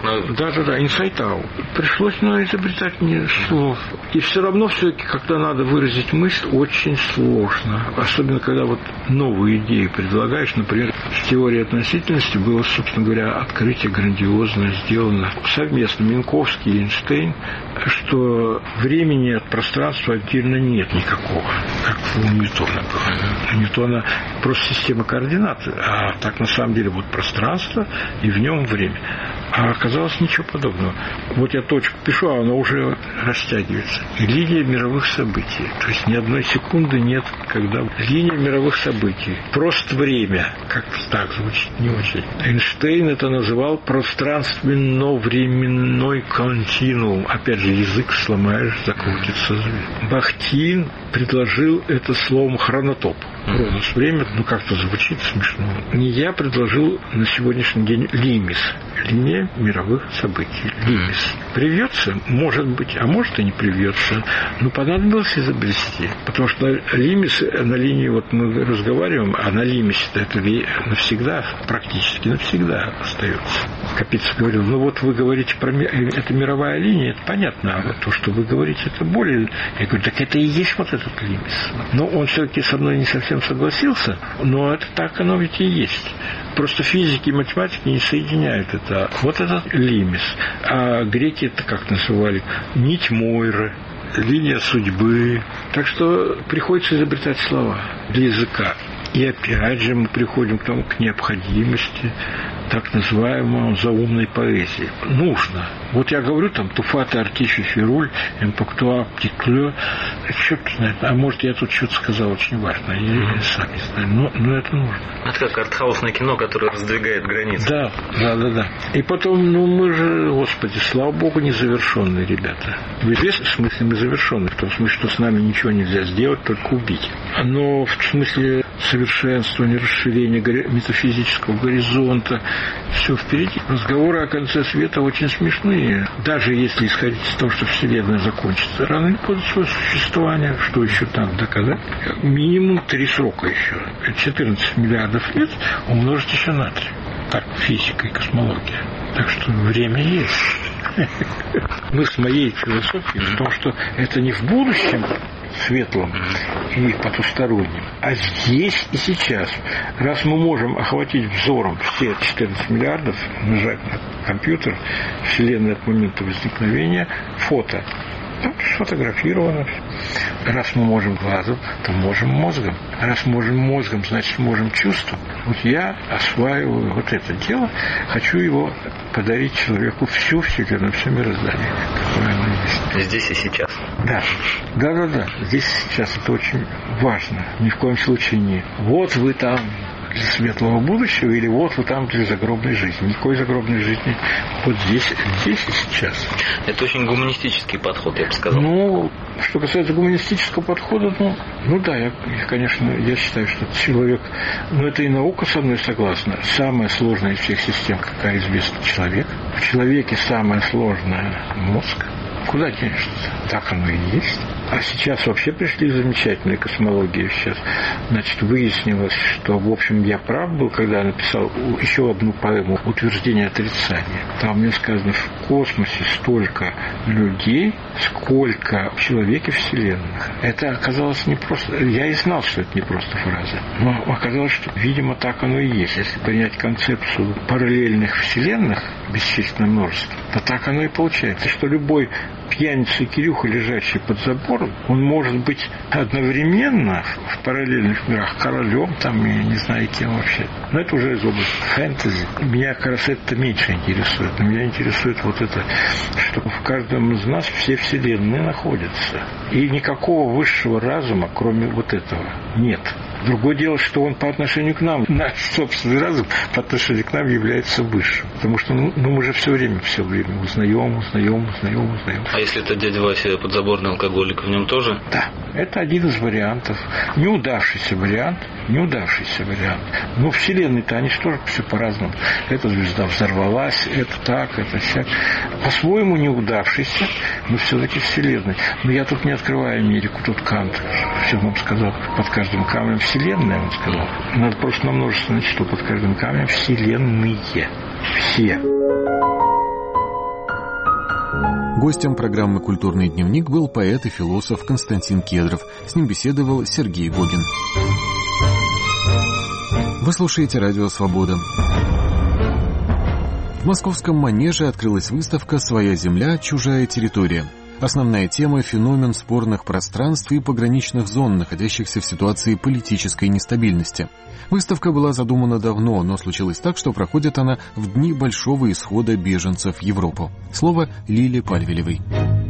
Да. Inside out. Пришлось изобретать мне слов. И все равно все-таки, когда надо выразить мысль, Лимис очень сложно, особенно когда вот новые идеи предлагаешь. Например, в теории относительности было, собственно говоря, открытие грандиозное сделано совместно Минковский и Эйнштейн, что времени от пространства отдельно нет никакого, как у Ньютона было. У Ньютона просто система координат, а так на самом деле вот пространство и в нем время. А оказалось ничего подобного. Вот я точку пишу, а она уже растягивается. И линия мировых событий. То есть ни одной секунды нет, когда линия мировых событий. Просто время. Как-то так звучит не очень. Эйнштейн это называл пространственно-временной континуум. Опять же, язык сломаешь, закрутится. Бахтин предложил это словом хронотоп. Хронос время, как-то звучит смешно. Я предложил на сегодняшний день лимис. Линия мировых событий. Лимис. Привьется? Может быть, а может и не привьется. Но понадобилось изобрести. Потому что лимис на линии, вот мы разговариваем, а на лимисе это навсегда, практически навсегда остается. Капица говорил, вот вы говорите про это мировая линия, это понятно, а вот то, что вы говорите, это более... Я говорю, так это и есть вот этот лимис. Но он все-таки со мной не совсем согласился, но это так оно ведь и есть. Просто физики и математики не соединяют это. Вот этот лимис. А греки это как называли? Нить Мойры, линия судьбы. Так что приходится изобретать слова для языка. И опять же мы приходим к необходимости так называемой заумной поэзии. Нужно. Вот я говорю там туфата, артиши, фируль, эмпактуа, птиклё. Черт знает. А может, я тут что-то сказал очень важное. Я сам не знаю. Но это нужно. Это как артхаусное кино, которое раздвигает границы. Да. И потом, мы же, Господи, слава Богу, незавершенные ребята. В известном смысле мы завершенные. В том смысле, что с нами ничего нельзя сделать, только убить. Но в смысле совершенствования, расширения метафизического горизонта, все впереди. Разговоры о конце света очень смешные. Даже если исходить из того, что Вселенная закончится рано или поздно свое существование, что еще там доказать? Минимум 3 срока еще. 14 миллиардов лет умножить еще на 3. Так, физика и космология. Так что время есть. Мы с моей философией в том, что это не в будущем светлом и потустороннем, а здесь и сейчас. Раз мы можем охватить взором все 14 миллиардов, нажать на компьютер, Вселенная от момента возникновения, фото, сфотографировано. Раз мы можем глазом, то можем мозгом. Раз можем мозгом, значит можем чувством. Вот я осваиваю вот это дело, хочу его подарить человеку всю Вселенную, все мироздание, какое оно есть. Здесь и сейчас. Да. Здесь и сейчас это очень важно. Ни в коем случае не вот вы там для светлого будущего, или вот вы там для загробной жизни. Никакой загробной жизни вот здесь и сейчас. Это очень гуманистический подход, я бы сказал. Что касается гуманистического подхода, я считаю, что человек, это и наука со мной согласна. Самая сложная из всех систем, какая известна, человек. В человеке самое сложное мозг. Куда денешься? Так оно и есть. А сейчас вообще пришли замечательные космологии. Сейчас, выяснилось, что, в общем, я прав был, когда написал еще одну поэму «Утверждение отрицания». Там мне сказано, в космосе столько людей, сколько в человеке вселенных. Это оказалось не просто... Я и знал, что это не просто фраза. Но оказалось, что, видимо, так оно и есть. Если принять концепцию параллельных вселенных, бесчисленное множество, то так оно и получается, что любой пьяница и Кирюха, лежащий под забором, он может быть одновременно в параллельных мирах королем, я не знаю кем вообще. Но это уже из области фэнтези. Меня как раз это меньше интересует. Меня интересует вот это, что в каждом из нас все вселенные находятся. И никакого высшего разума, кроме вот этого, нет. Другое дело, что он по отношению к нам, наш собственный разум по отношению к нам является высшим. Потому что мы же все время узнаем. А если это дядя Вася подзаборный алкоголик, в нем тоже? Да, это один из вариантов. Неудавшийся вариант. Но вселенной-то они же тоже все по-разному. Эта звезда взорвалась, это так, это сяк. По-своему неудавшийся, но все-таки вселенной. Но я тут не открываю Америку, тут Кант все вам сказал. Под каждым камнем вселенная, он сказал. Надо просто на множественное число, под каждым камнем вселенные. Все. Гостем программы «Культурный дневник» был поэт и философ Константин Кедров. С ним беседовал Сергей Гогин. Вы слушаете «Радио Свобода». В московском Манеже открылась выставка «Своя земля, чужая территория». Основная тема – феномен спорных пространств и пограничных зон, находящихся в ситуации политической нестабильности. Выставка была задумана давно, но случилось так, что проходит она в дни большого исхода беженцев в Европу. Слово Лиле Пальвелевой.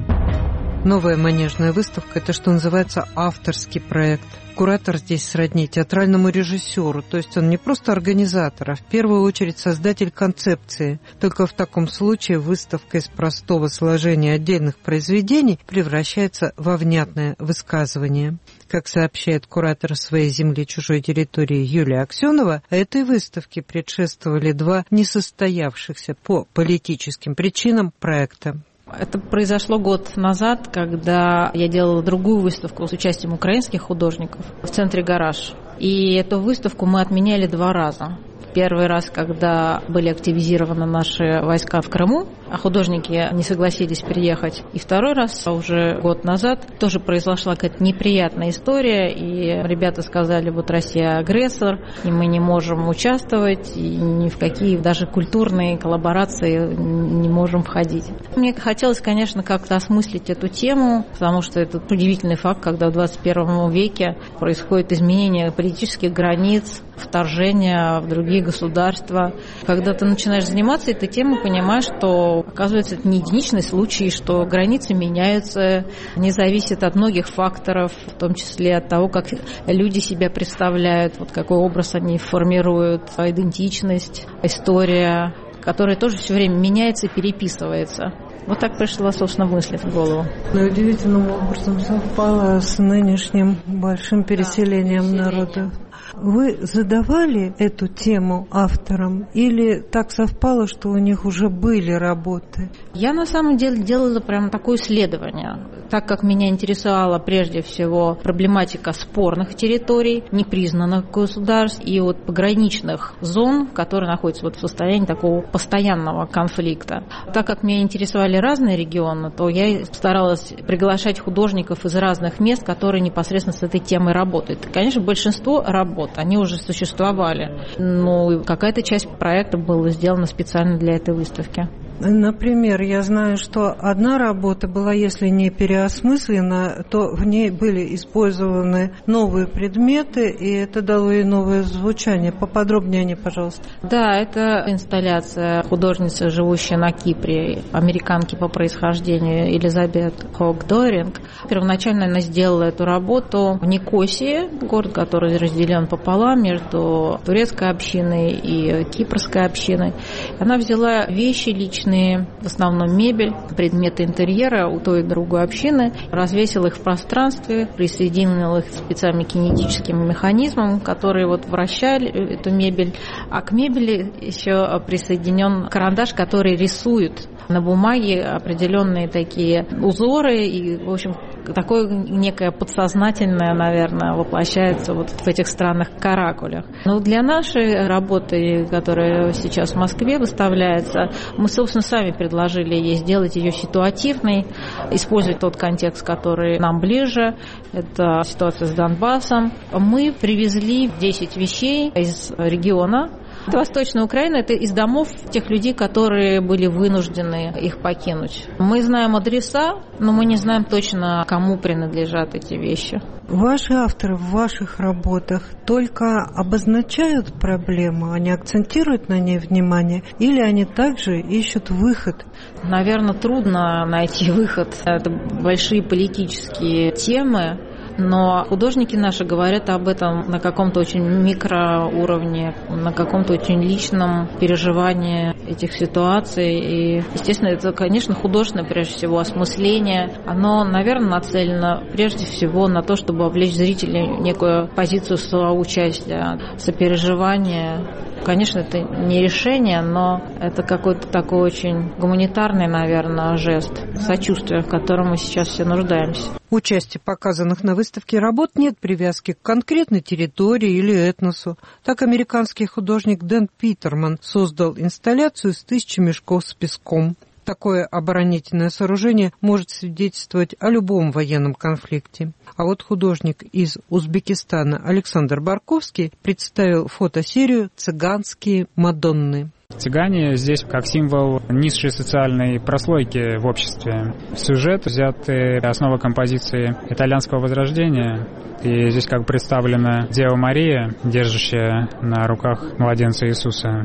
Новая манежная выставка – это, что называется, авторский проект. Куратор здесь сродни театральному режиссеру, то есть он не просто организатор, а в первую очередь создатель концепции. Только в таком случае выставка из простого сложения отдельных произведений превращается во внятное высказывание. Как сообщает куратор «Своей земли, чужой территории» Юлия Аксенова, этой выставке предшествовали 2 несостоявшихся по политическим причинам проекта. Это произошло год назад, когда я делала другую выставку с участием украинских художников в центре «Гараж». И эту выставку мы отменяли 2 раза. Первый раз, когда были активизированы наши войска в Крыму, а художники не согласились приехать. И второй раз, уже год назад, тоже произошла какая-то неприятная история, и ребята сказали, вот Россия агрессор, и мы не можем участвовать, и ни в какие даже культурные коллаборации не можем входить. Мне хотелось, конечно, как-то осмыслить эту тему, потому что это удивительный факт, когда в 21 веке происходит изменение политических границ, вторжение в другие государства. Когда ты начинаешь заниматься этой темой, понимаешь, что, оказывается, это не единичный случай, что границы меняются, они зависят от многих факторов, в том числе от того, как люди себя представляют, вот какой образ они формируют, идентичность, история, которая тоже все время меняется и переписывается. Вот так пришла, собственно, мысль в голову. Но удивительным образом совпало с нынешним большим переселением народа. Вы задавали эту тему авторам или так совпало, что у них уже были работы? Я на самом деле делала прямо такое исследование. Так как меня интересовала прежде всего проблематика спорных территорий, непризнанных государств и вот пограничных зон, которые находятся вот в состоянии такого постоянного конфликта. Так как меня интересовали разные регионы, то я старалась приглашать художников из разных мест, которые непосредственно с этой темой работают. Конечно, большинство работ, они уже существовали, но какая-то часть проекта была сделана специально для этой выставки. Например, я знаю, что одна работа была, если не переосмыслена, то в ней были использованы новые предметы, и это дало ей новое звучание. Поподробнее о ней, пожалуйста. Да, это инсталляция художницы, живущей на Кипре, американки по происхождению Элизабет Хок-Доринг. Первоначально она сделала эту работу в Никосии, город, который разделен пополам между турецкой общиной и кипрской общиной. Она взяла вещи личные, в основном мебель, предметы интерьера у той и другой общины, развесил их в пространстве, присоединил их специальным кинетическим механизмом, которые вот вращали эту мебель, а к мебели еще присоединен карандаш, который рисует на бумаге определенные такие узоры, и, в общем, такое некое подсознательное, наверное, воплощается вот в этих странных каракулях. Но для нашей работы, которая сейчас в Москве выставляется, мы, собственно, сами предложили ей сделать ее ситуативной, использовать тот контекст, который нам ближе. Это ситуация с Донбассом. Мы привезли 10 вещей из региона. Восточная Украина – это из домов тех людей, которые были вынуждены их покинуть. Мы знаем адреса, но мы не знаем точно, кому принадлежат эти вещи. Ваши авторы в ваших работах только обозначают проблему, они акцентируют на ней внимание, или они также ищут выход? Наверное, трудно найти выход. Это большие политические темы. Но художники наши говорят об этом на каком-то очень микроуровне, на каком-то очень личном переживании этих ситуаций. И, естественно, это, конечно, художественное, прежде всего, осмысление. Оно, наверное, нацелено прежде всего на то, чтобы вовлечь зрителей в некую позицию соучастия, сопереживания. Конечно, это не решение, но это какой-то такой очень гуманитарный, наверное, жест сочувствия, в котором мы сейчас все нуждаемся. У части показанных на выставке работ нет привязки к конкретной территории или этносу. Так американский художник Дэн Питерман создал инсталляцию из 1000 мешков с песком. Такое оборонительное сооружение может свидетельствовать о любом военном конфликте. А вот художник из Узбекистана Александр Барковский представил фотосерию «Цыганские Мадонны». Цыгане здесь как символ низшей социальной прослойки в обществе. Сюжет взят основа композиции итальянского возрождения. И здесь как представлена Дева Мария, держащая на руках младенца Иисуса.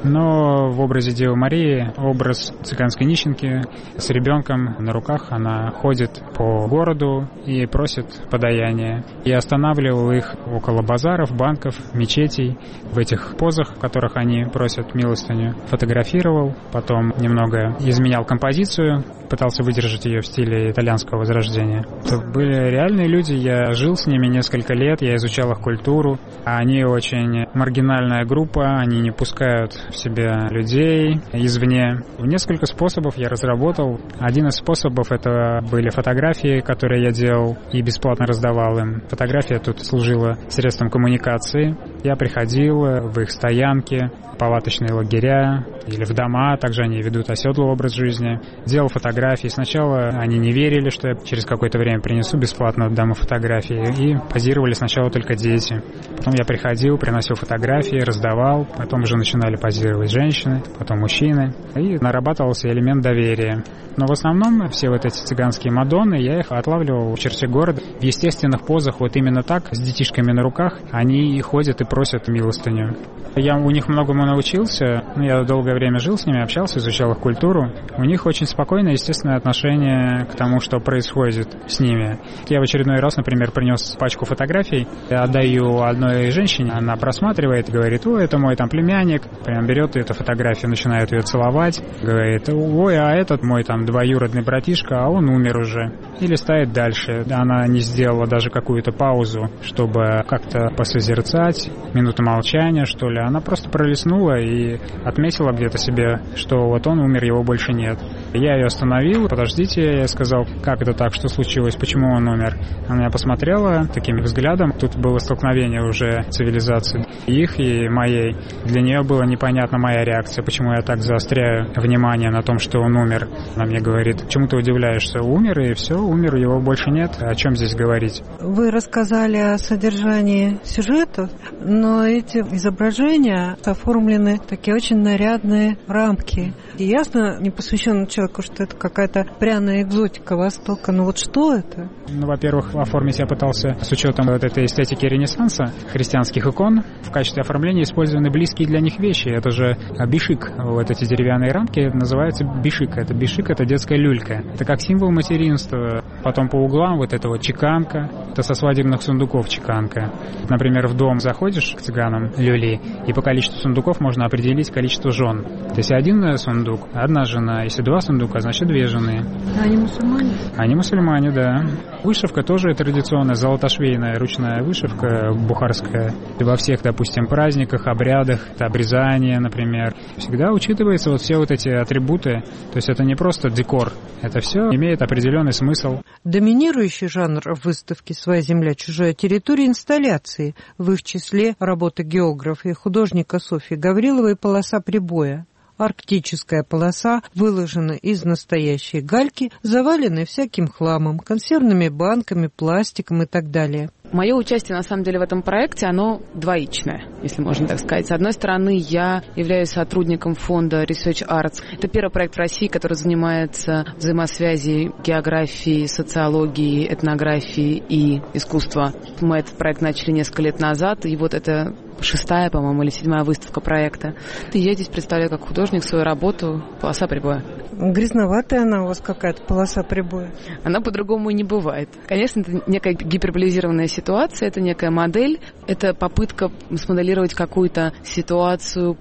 Но в образе Девы Марии образ цыганской нищенки с ребенком на руках. Она ходит по городу и просит подаяние. Я останавливал их около базаров, банков, мечетей, в этих позах, в которых они просят милостыню. Фотографировал, потом немного изменял композицию, пытался выдержать ее в стиле итальянского возрождения. Это были реальные люди, я жил с ними несколько лет, я изучал их культуру. Они очень маргинальная группа, они не пускают в себя людей извне. Несколько способов я разработал. Один из способов — это были фотографии, которые я делал и бесплатно раздавал им. Фотография тут служила средством коммуникации. Я приходил в их стоянки, палаточные лагеря или в дома, также они ведут оседлый образ жизни. Делал фотографии. Сначала они не верили, что я через какое-то время принесу бесплатно домой фотографии, и позировали сначала только дети. Потом я приходил, приносил фотографии, раздавал, потом уже начинали позировать женщины, потом мужчины, и нарабатывался элемент доверия. Но в основном все вот эти цыганские мадонны, я их отлавливал в черте города, в естественных позах, вот именно так, с детишками на руках, они ходят и просят милостыню. Я у них многому научился, я долгое время жил с ними, общался, изучал их культуру. У них очень спокойное, естественное отношение к тому, что происходит с ними. Я в очередной раз, например, принес пачку фотографий, я отдаю одной женщине, она просматривает, говорит: ой, это мой там племянник, прям берет эту фотографию, начинает ее целовать, говорит: ой, а этот мой там двоюродный братишка, а он умер уже. И листает дальше. Она не сделала даже какую-то паузу, чтобы как-то посозерцать, минуту молчания, что ли. Она просто пролистнула и отметила где-то себе, что вот он умер, его больше нет. Я ее остановил: подождите, я сказал: как это так, что случилось, почему он умер? Она меня посмотрела таким взглядом. Тут было столкновение уже цивилизации их и моей. Для нее была непонятна моя реакция, почему я так заостряю внимание на том, что он умер. Она мне говорит: чему ты удивляешься? Умер, и все, умер, его больше нет. О чем здесь говорить? Вы рассказали о содержании сюжета, но эти изображения оформлены в такие очень нарядные рамки. И ясно непосвященному человеку, что это какая-то пряная экзотика Востока. Но вот что это? Ну, во-первых, оформить я пытался с учетом вот этой эстетики Ренессанса, христианских икон. В качестве оформления использованы близкие для них вещи. Это же бишик. Вот эти деревянные рамки называются бишик. Это бишик, это детская люлька. Это как символ материнства. Потом по углам вот это вот чеканка. Это со свадебных сундуков чеканка. Например, в дом заходишь к цыганам люли, и по количеству сундуков можно определить количество жен. То есть один сундук, одна жена. Если два сундука, значит две жены. Они мусульмане? Они мусульмане, да. Вышивка тоже традиционная, золотошвейная ручная вышивка бухарская. И во всех, допустим, праздниках, обрядах, это обрезание, например, всегда учитывается вот все вот эти атрибуты. То есть это не просто декор, это все имеет определенный смысл. Доминирующий жанр в выставке «Своя земля, чужая территория» — инсталляции, в их числе работы географа и художника Софьи Гавриловой «Полоса прибоя». Арктическая полоса выложена из настоящей гальки, заваленной всяким хламом, консервными банками, пластиком и так далее. Мое участие, на самом деле, в этом проекте, оно двоичное, если можно так сказать. С одной стороны, я являюсь сотрудником фонда Research Arts. Это первый проект в России, который занимается взаимосвязью географии, социологии, этнографии и искусства. Мы этот проект начали несколько лет назад, и вот это 6-я, по-моему, или 7-я выставка проекта. И я здесь представляю как художник свою работу «Полоса прибоя». Грязноватая она у вас какая-то, полоса прибоя. Она по-другому и не бывает. Конечно, это некая гиперболизированная ситуация, это некая модель, это попытка смоделировать какую-то ситуацию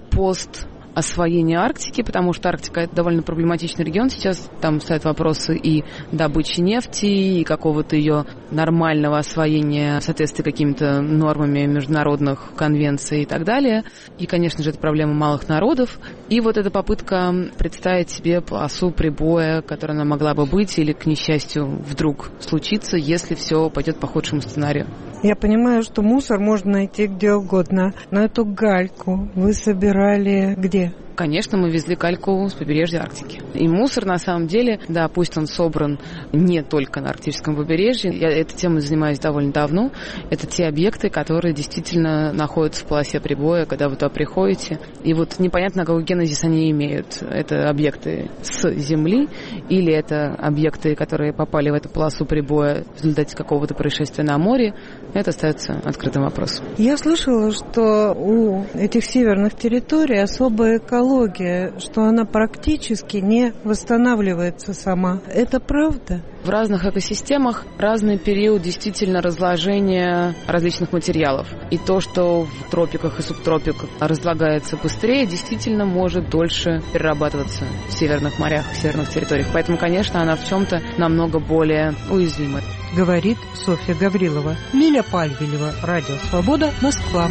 освоения Арктики, потому что Арктика — это довольно проблематичный регион. Сейчас там стоят вопросы и добычи нефти, и какого-то ее нормального освоения в соответствии с какими-то нормами международных конвенций и так далее. И, конечно же, это проблема малых народов. И вот эта попытка представить себе полосу прибоя, которая она могла бы быть или, к несчастью, вдруг случится, если все пойдет по худшему сценарию. Я понимаю, что мусор можно найти где угодно, но эту гальку вы собирали где? Конечно, мы везли кальку с побережья Арктики. И мусор, на самом деле, да, пусть он собран не только на арктическом побережье, я этой темой занимаюсь довольно давно, это те объекты, которые действительно находятся в полосе прибоя, когда вы туда приходите, и вот непонятно, какой генезис они имеют. Это объекты с Земли или это объекты, которые попали в эту полосу прибоя в результате какого-то происшествия на море, это остается открытым вопросом. Я слышала, что у этих северных территорий особая экология, что она практически не восстанавливается сама. Это правда? В разных экосистемах разный период действительно разложения различных материалов. И то, что в тропиках и субтропиках разлагается быстрее, действительно может дольше перерабатываться в северных морях, в северных территориях. Поэтому, конечно, она в чем-то намного более уязвима. Говорит Софья Гаврилова. Лиля Пальвелева, Радио Свобода, Москва.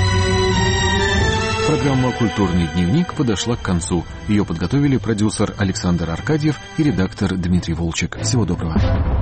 Программа «Культурный дневник» подошла к концу. Ее подготовили продюсер Александр Аркадьев и редактор Дмитрий Волчек. Всего доброго.